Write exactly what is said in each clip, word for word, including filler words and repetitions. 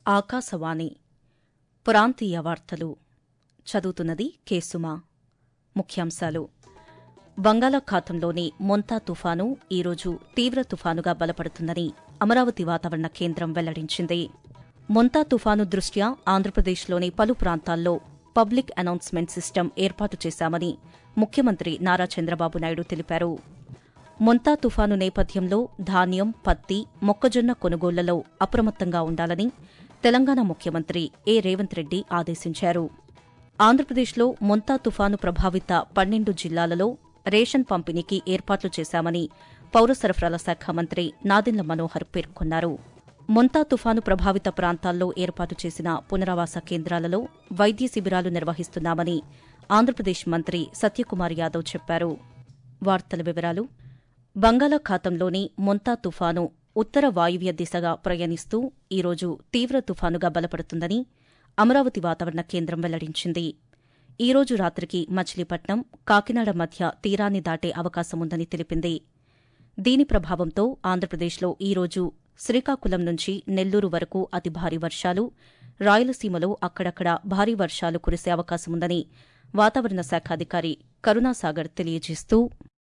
ఆకాశవాణి ప్రాంతీయ వార్తలు చదువుతున్నది కేసుమా. ముఖ్యాంశాలు: బంగాళాఖాతంలోని మొంతా తుఫాను ఈరోజు తీవ్ర తుఫానుగా బలపడుతుందని అమరావతి వాతావరణ కేంద్రం వెల్లడించింది. మొంతా తుఫాను దృష్ట్యా ఆంధ్రప్రదేశ్లోని పలు ప్రాంతాల్లో పబ్లిక్ అనౌన్స్మెంట్ సిస్టమ్ ఏర్పాటు చేశామని ముఖ్యమంత్రి నారా చంద్రబాబు నాయుడు తెలిపారు. మొంతా తుఫాను నేపథ్యంలో ధాన్యం, పత్తి, మొక్కజొన్న కొనుగోళ్లలో అప్రమత్తంగా ఉండాలని తెలంగాణ ముఖ్యమంత్రి ఏ రేవంత్ రెడ్డి ఆదేశించారు. ఆంధ్రప్రదేశ్లో మొంతా తుఫాను ప్రభావిత పన్నెండు జిల్లాలలో రేషన్ పంపిణీకి ఏర్పాట్లు చేశామని పౌర సరఫరాల శాఖ మంత్రి నాదెండ్ల మనోహర్ పేర్కొన్నారు. మొంతా తుఫాను ప్రభావిత ప్రాంతాల్లో ఏర్పాటు చేసిన పునరావాస కేంద్రాలలో వైద్య శిబిరాలు నిర్వహిస్తున్నామని ఆంధ్రప్రదేశ్ మంత్రి సత్యకుమార్ యాదవ్ చెప్పారు. వార్తల వివరాలు: బంగాళాఖాతంలోని మొంతా తుఫాను ఉత్తర వాయువ్య దిశగా ప్రయాణిస్తూ ఈరోజు తీవ్ర తుఫానుగా బలపడుతుందని అమరావతి వాతావరణ కేంద్రం వెల్లడించింది. ఈరోజు రాత్రికి మచిలీపట్నం, కాకినాడ మధ్య తీరాన్ని దాటే అవకాశముందని తెలిపింది. దీని ప్రభావంతో ఆంధ్రప్రదేశ్లో ఈరోజు శ్రీకాకుళం నుంచి నెల్లూరు వరకు అతి భారీ వర్షాలు, రాయలసీమలో అక్కడక్కడ భారీ వర్షాలు కురిసే అవకాశముందని వాతావరణ శాఖ అధికారి కరుణాసాగర్ తెలియజేస్తూ,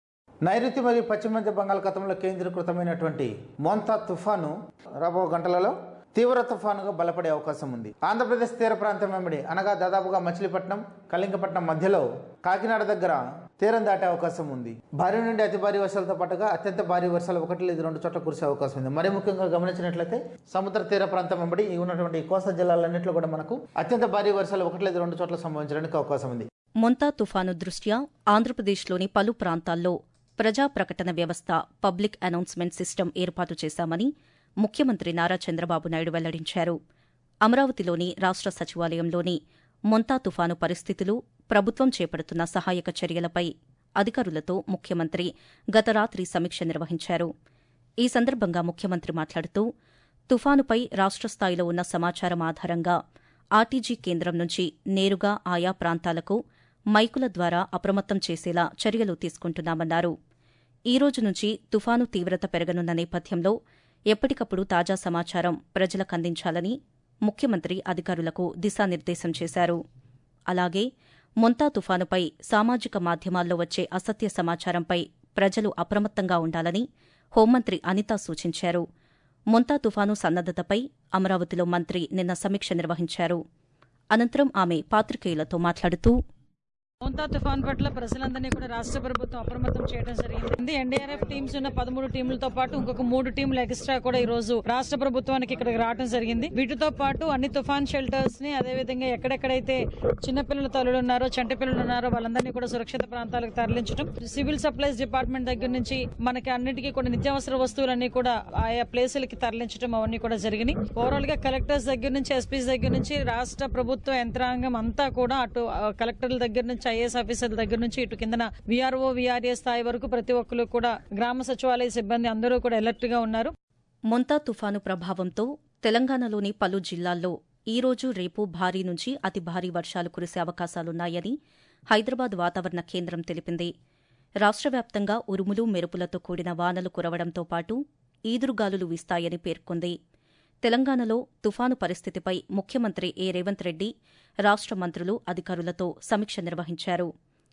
నైరుతి మరియు పశ్చిమ మధ్య బంగాళాఖాతంలో కేంద్రీకృతమైనటువంటి మొంతా తుఫాను రాబో గంటలలో తీవ్ర తుఫానుగా బలపడే అవకాశం ఉంది. ఆంధ్రప్రదేశ్ తీర ప్రాంతం వెంబడి అనగా దాదాపుగా మచిలీపట్నం, కళింగపట్నం మధ్యలో కాకినాడ దగ్గర తీరం దాటే అవకాశం ఉంది. భారీ నుండి అతి భారీ వర్షాలతో పాటుగా అత్యంత భారీ వర్షాలు ఒకటి లేదా రెండు చోట్ల కురిసే అవకాశం ఉంది. మరీ ముఖ్యంగా గమనించినట్లయితే సముద్ర తీర ప్రాంతం వెంబడి ఉన్నటువంటి కోస్తా జిల్లాలన్నింటిలో కూడా మనకు అత్యంత భారీ వర్షాలు ఒకటి లేదా రెండు చోట్ల సంభవించడానికి అవకాశం ఉంది. మొంతా తుఫాను దృష్ట్యా ఆంధ్రప్రదేశ్లోని పలు ప్రాంతాల్లో ప్రజా ప్రకటన వ్యవస్థ పబ్లిక్ అనౌన్స్మెంట్ సిస్టమ్ ఏర్పాటు చేశామని ముఖ్యమంత్రి నారా చంద్రబాబు నాయుడు వెల్లడించారు. అమరావతిలోని రాష్ట సచివాలయంలోని మొంతా తుఫాను పరిస్థితులు, ప్రభుత్వం చేపడుతున్న సహాయక చర్యలపై అధికారులతో ముఖ్యమంత్రి గత రాత్రి సమీక్ష నిర్వహించారు. ఈ సందర్భంగా ముఖ్యమంత్రి మాట్లాడుతూ, తుఫానుపై రాష్ట స్థాయిలో ఉన్న సమాచారం ఆధారంగా ఆర్టీజీ కేంద్రం నుంచి నేరుగా ఆయా ప్రాంతాలకు మైకుల ద్వారా అప్రమత్తం చేసేలా చర్యలు తీసుకుంటున్నామన్నారు. ఈ రోజు నుంచి తుఫాను తీవ్రత పెరగనున్న నేపథ్యంలో ఎప్పటికప్పుడు తాజా సమాచారం ప్రజలకు అందించాలని ముఖ్యమంత్రి అధికారులకు దిశానిర్దేశం చేశారు. అలాగే మొంతా తుఫానుపై సామాజిక మాధ్యమాల్లో వచ్చే అసత్య సమాచారంపై ప్రజలు అప్రమత్తంగా ఉండాలని హోంమంత్రి అనిత సూచించారు. మొంతా తుఫాను సన్నద్దతపై అమరావతిలో మంత్రి నిన్న సమీక్ష నిర్వహించారు. అనంతరం ఆమె పాత్రికేయులతో మాట్లాడుతూ, మొంతా తుఫాన్ పట్ల ప్రజలందరినీ కూడా రాష్ట్ర ప్రభుత్వం అప్రమత్తం చేయడం జరిగింది. ఎన్డీఆర్ఎఫ్ టీమ్స్ ఉన్న పదమూడు టీంలతో పాటు ఇంకొక మూడు టీంలు ఎక్స్ట్రా కూడా ఈ రోజు రాష్ట్ర ప్రభుత్వానికి ఇక్కడికి రావడం జరిగింది. వీటితో పాటు అన్ని తుఫాన్ షెల్టర్స్ ని, అదేవిధంగా ఎక్కడెక్కడైతే చిన్నపిల్లల తల్లులు ఉన్నారో, చంటి పిల్లలు ఉన్నారో వాళ్ళందరినీ కూడా సురక్షిత ప్రాంతాలకు తరలించడం, సివిల్ సప్లైస్ డిపార్ట్మెంట్ దగ్గర నుంచి మనకి అన్నిటికీ కూడా నిత్యావసర వస్తువులన్నీ కూడా ఆయా ప్లేసులకి తరలించడం అవన్నీ కూడా జరిగినాయి. ఓవరాల్ గా కలెక్టర్స్ దగ్గర నుంచి, ఎస్పీస్ దగ్గర నుంచి రాష్ట్ర ప్రభుత్వ యంత్రాంగం అంతా కూడా అటు కలెక్టర్ల దగ్గర నుంచి, ఐఏఎస్ ఆఫీసర్ల దగ్గర నుంచి ఇటు కిందన వీఆర్ఓ, వీఆర్ఏ స్థాయి వరకు ప్రతి ఒక్కరు కూడా గ్రామ సచివాలయ సిబ్బంది అందరూ కూడా అలర్ట్ గా ఉన్నారు. మొంతా తుఫాను ప్రభావంతో తెలంగాణలోని పలు జిల్లాల్లో ఈ రోజు, రేపు భారీ నుంచి అతి భారీ వర్షాలు కురిసే అవకాశాలున్నాయని హైదరాబాద్ వాతావరణ కేంద్రం తెలిపింది. రాష్ట్ర వ్యాప్తంగా ఉరుములు, మెరుపులతో కూడిన వానలు కురవడంతో పాటు ఈదురుగాలులు వీస్తాయని పేర్కొంది. తెలంగాణలో తుఫాను పరిస్థితిపై ముఖ్యమంత్రి ఏ రేవంత్ రెడ్డి రాష్ట మంత్రులు, అధికారులతో సమీక్ష నిర్వహించారు.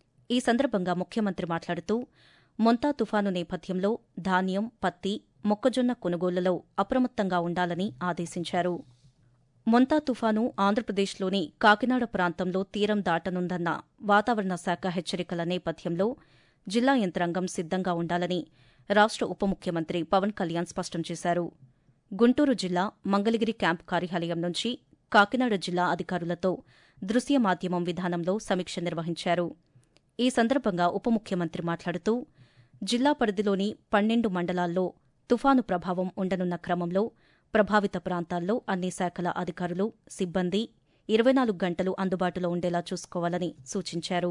ఈ సందర్భంగా ముఖ్యమంత్రి మాట్లాడుతూ, మొంతా తుఫాను నేపథ్యంలో ధాన్యం, పత్తి, మొక్కజొన్న కొనుగోళ్లలో అప్రమత్తంగా ఉండాలని ఆదేశించారు. మొంతా తుఫాను ఆంధ్రప్రదేశ్లోని కాకినాడ ప్రాంతంలో తీరం దాటనుందన్న వాతావరణ శాఖ హెచ్చరికల నేపథ్యంలో జిల్లా యంత్రాంగం సిద్దంగా ఉండాలని రాష్ట ఉప ముఖ్యమంత్రి పవన్ కళ్యాణ్ స్పష్టం చేశారు. గుంటూరు జిల్లా మంగళగిరి క్యాంపు కార్యాలయం నుంచి కాకినాడ జిల్లా అధికారులతో దృశ్య మాధ్యమం విధానంలో సమీక్ష నిర్వహించారు. ఈ సందర్భంగా ఉప ముఖ్యమంత్రి మాట్లాడుతూ, జిల్లా పరిధిలోని పన్నెండు మండలాల్లో తుఫాను ప్రభావం ఉండనున్న క్రమంలో ప్రభావిత ప్రాంతాల్లో అన్ని శాఖల అధికారులు, సిబ్బంది ఇరవై నాలుగు గంటలు అందుబాటులో ఉండేలా చూసుకోవాలని సూచించారు.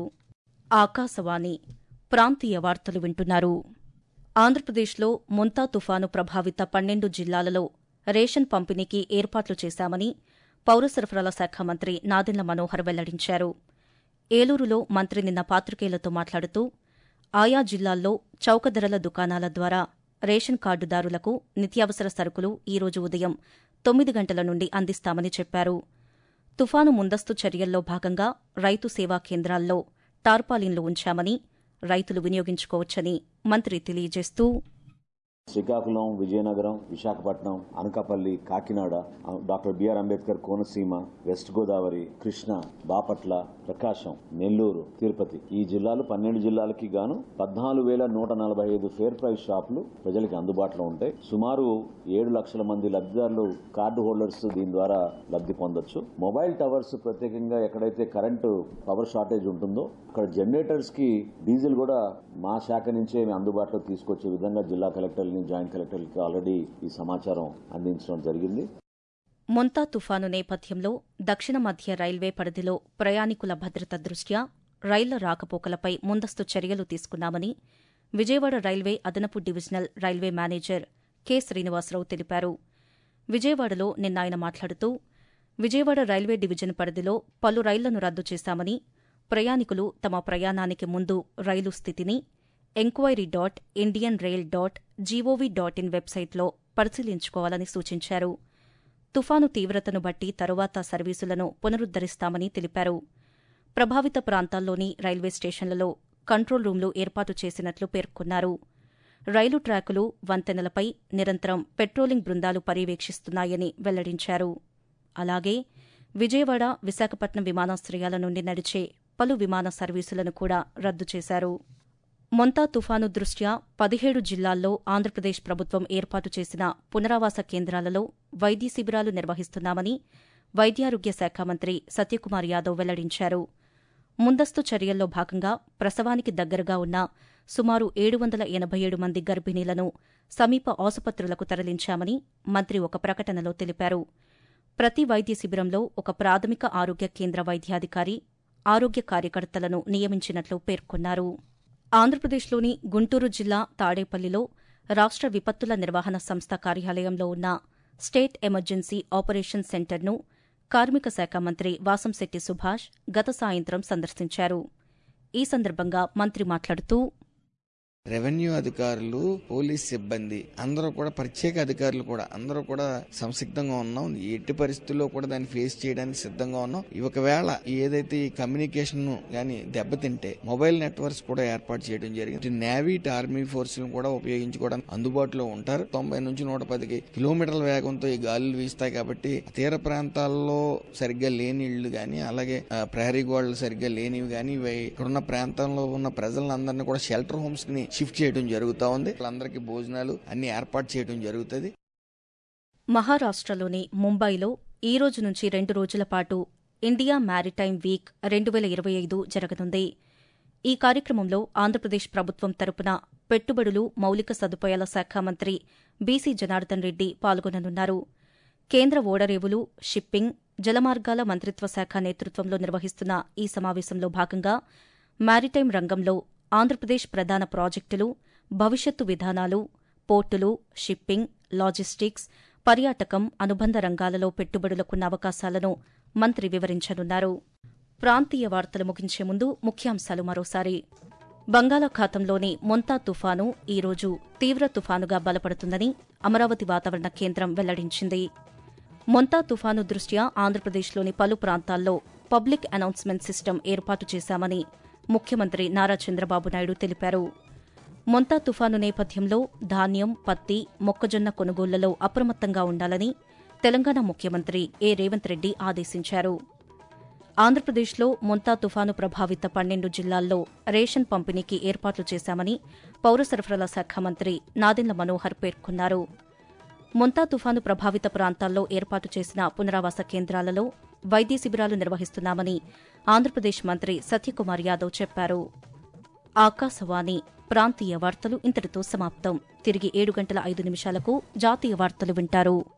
ఆకాశవాణి ప్రాంతీయ వార్తలు వింటున్నారు. ఆంధ్రప్రదేశ్లో మొంతా తుఫాను ప్రభావిత పన్నెండు జిల్లాలలో రేషన్ పంపిణీకి ఏర్పాట్లు చేశామని పౌర సరఫరాల శాఖ మంత్రి నాదెండ్ల మనోహర్ వెల్లడించారు. ఏలూరులో మంత్రి నిన్న పాత్రికేయులతో మాట్లాడుతూ, ఆయా జిల్లాల్లో చౌక ధరల దుకాణాల ద్వారా రేషన్ కార్డుదారులకు నిత్యావసర సరుకులు ఈ రోజు ఉదయం తొమ్మిది గంటల నుండి అందిస్తామని చెప్పారు. తుఫాను ముందస్తు చర్యల్లో భాగంగా రైతు సేవా కేంద్రాల్లో టార్పాలిన్లు ఉంచామని, రైతులు వినియోగించుకోవచ్చని మంత్రి తెలియజేస్తూ Srikakulam, Vizianagaram, Visakhapatnam, Anakapalli, Kakinada, doctor BR Ambedkar Konaseema, west Godavari, Krishna, Bapatla, Prakasam, Nellore, Tirupati ఈ జిల్లాలు పన్నెండు జిల్లాలకి గాను పద్నాలుగు వేల నూట నలభై ఐదు ఫేర్ ప్రైస్ షాపులు ప్రజలకి అందుబాటులో ఉంటాయి. సుమారు ఏడు లక్షల మంది లబ్ధిదారులు, కార్డు హోల్డర్స్ దీని ద్వారా లబ్ధి పొందొచ్చు. మొబైల్ టవర్స్ ప్రత్యేకంగా ఎక్కడైతే కరెంటు పవర్ షార్టేజ్ ఉంటుందో అక్కడ జనరేటర్స్ కి డీజిల్ కూడా మా శాఖ నుంచే అందుబాటులో తీసుకొచ్చే విధంగా జిల్లా కలెక్టర్లు, జాయింట్ కలెక్టర్లకి ఆల్రెడీ ఈ సమాచారం అందించడం జరిగింది. మొంతా తుఫాను నేపథ్యంలో దక్షిణ మధ్య రైల్వే పరిధిలో ప్రయాణికుల భద్రత దృష్ట్యా రైళ్ల రాకపోకలపై ముందస్తు చర్యలు తీసుకున్నామని విజయవాడ రైల్వే అదనపు divisional railway manager K Srinivasarao తెలిపారు. విజయవాడలో నిన్న ఆయన మాట్లాడుతూ విజయవాడ రైల్వే డివిజన్ పరిధిలో పలు రైళ్లను రద్దు చేశామని, ప్రయాణికులు తమ ప్రయాణానికి ముందు రైలు స్థితిని enquiry dot Indian rail dot GOV dot in వెబ్సైట్లో పరిశీలించుకోవాలని సూచించారు. తుఫాను తీవ్రతను బట్టి తరువాత సర్వీసులను పునరుద్దరిస్తామని తెలిపారు. ప్రభావిత ప్రాంతాల్లోని రైల్వే స్టేషన్లలో కంట్రోల్ రూంలు ఏర్పాటు చేసినట్లు పేర్కొన్నారు. రైలు ట్రాకులు, వంతెనలపై నిరంతరం పెట్రోలింగ్ బృందాలు పర్యవేక్షిస్తున్నాయని వెల్లడించారు. అలాగే విజయవాడ, విశాఖపట్నం విమానాశ్రయాల నుండి నడిచే పలు విమాన సర్వీసులను కూడా రద్దు చేశారు. మొంతా తుఫాను దృష్ట్యా పదిహేడు జిల్లాల్లో ఆంధ్రప్రదేశ్ ప్రభుత్వం ఏర్పాటు చేసిన పునరావాస కేంద్రాలలో వైద్య శిబిరాలు నిర్వహిస్తున్నామని వైద్యారోగ్య శాఖ మంత్రి సత్యకుమార్ యాదవ్ వెల్లడించారు. ముందస్తు చర్యల్లో భాగంగా ప్రసవానికి దగ్గరగా ఉన్న సుమారు ఏడు వందల ఎనభై ఏడు మంది గర్భిణీలను సమీప ఆసుపత్రులకు తరలించామని మంత్రి ఒక ప్రకటనలో తెలిపారు. ప్రతి వైద్య శిబిరంలో ఒక ప్రాథమిక ఆరోగ్య కేంద్ర వైద్యాధికారి, ఆరోగ్య కార్యకర్తలను నియమించినట్లు పేర్కొన్నారు. ఆంధ్రప్రదేశ్లోని గుంటూరు జిల్లా తాడేపల్లిలో రాష్ట్ర విపత్తుల నిర్వహణ సంస్థ కార్యాలయంలో ఉన్న స్టేట్ ఎమర్జెన్సీ ఆపరేషన్ సెంటర్ను కార్మిక శాఖ మంత్రి వాసంశెట్టి సుభాష్ గత సాయంత్రం సందర్శించారు. ఈ సందర్భంగా మంత్రి మాట్లాడుతూ రెవెన్యూ అధికారులు, పోలీస్ సిబ్బంది అందరూ కూడా, ప్రత్యేక అధికారులు కూడా అందరూ కూడా సంసిగ్ధంగా ఉన్నాం. ఎట్టి పరిస్థితుల్లో కూడా దాన్ని ఫేస్ చేయడానికి సిద్ధంగా ఉన్నాం. ఒకవేళ ఏదైతే ఈ కమ్యూనికేషన్ గానీ దెబ్బతింటే మొబైల్ నెట్వర్క్స్ కూడా ఏర్పాటు చేయడం జరిగింది. నేవీ, ఆర్మీ ఫోర్సులను కూడా ఉపయోగించుకోవడానికి అందుబాటులో ఉంటారు. తొంభై నుంచి నూట పది కిలోమీటర్ల వేగంతో ఈ గాలులు వీస్తాయి కాబట్టి తీర ప్రాంతాల్లో సరిగ్గా లేని ఇళ్లు గానీ, అలాగే ప్రహరీ గోడలు సరిగ్గా లేనివి గానీ, ఇక్కడున్న ప్రాంతంలో ఉన్న ప్రజలందరినీ కూడా షెల్టర్ హోమ్స్ ని షిఫ్ట్ చేయడం జరుగుతూ ఉంది. వాళ్ళందరికీ భోజనాలు అన్ని ఏర్పాటు చేయడం జరుగుతుంది. మహారాష్ట్రలోని ముంబైలో ఈ రోజు నుంచి రెండు రోజుల పాటు ఇండియా మ్యారిటైమ్ వీక్ రెండు వేల ఇరవై ఐదు జరగనుంది. ఈ కార్యక్రమంలో ఆంధ్రప్రదేశ్ ప్రభుత్వం తరపున పెట్టుబడులు, మౌలిక సదుపాయాల శాఖ మంత్రి బీసీ జనార్దన్ రెడ్డి పాల్గొననున్నారు. కేంద్ర ఓడరేవులు, షిప్పింగ్, జలమార్గాల మంత్రిత్వ శాఖ నేతృత్వంలో నిర్వహిస్తున్న ఈ సమావేశంలో భాగంగా మ్యారిటైమ్ రంగంలో ఆంధ్రప్రదేశ్ ప్రధాన ప్రాజెక్టులు, భవిష్యత్తు విధానాలు, పోర్టులు, షిప్పింగ్, లాజిస్టిక్స్, పర్యాటకం, అనుబంధ రంగాలలో పెట్టుబడులకున్న అవకాశాలను మంత్రి వివరించనున్నారు. ప్రాంతీయ వార్తలు ముగించే ముందు ముఖ్యాంశాలు మరోసారి. బంగాళాఖాతంలోని మొంతా తుఫాను ఈ రోజు తీవ్ర తుఫానుగా బలపడుతుందని అమరావతి వాతావరణ కేంద్రం వెల్లడించింది. మొంతా తుఫాను దృష్ట్యా ఆంధ్రప్రదేశ్లోని పలు ప్రాంతాల్లో పబ్లిక్ అనౌన్స్మెంట్ సిస్టమ్ ఏర్పాటు చేశామని ముఖ్యమంత్రి నారా చంద్రబాబు నాయుడు తెలిపారు. మొంతా తుఫాను నేపథ్యంలో ధాన్యం, పత్తి, మొక్కజొన్న కొనుగోళ్లలో అప్రమత్తంగా ఉండాలని తెలంగాణ ముఖ్యమంత్రి ఏ రేవంత్ రెడ్డి ఆదేశించారు. ఆంధ్రప్రదేశ్లో మొంతా తుఫాను ప్రభావిత పన్నెండు జిల్లాల్లో రేషన్ పంపిణీకి ఏర్పాట్లు చేశామని పౌర సరఫరాల శాఖ మంత్రి నాదెండ్ల మనోహర్ పేర్కొన్నారు. మొంతా తుఫాను ప్రభావిత ప్రాంతాల్లో ఏర్పాటు చేసిన పునరావాస కేంద్రాలలో వైద్య శిబిరాలు నిర్వహిస్తున్నామని ఆంధ్రప్రదేశ్ మంత్రి సత్యకుమార్ యాదవ్ చెప్పారు. ఆకాశవాణి ప్రాంతీయ వార్తలు ఇంతటితో సమాప్తం. తిరిగి ఏడు గంటల ఐదు నిమిషాలకు జాతీయ వార్తలు వింటారు.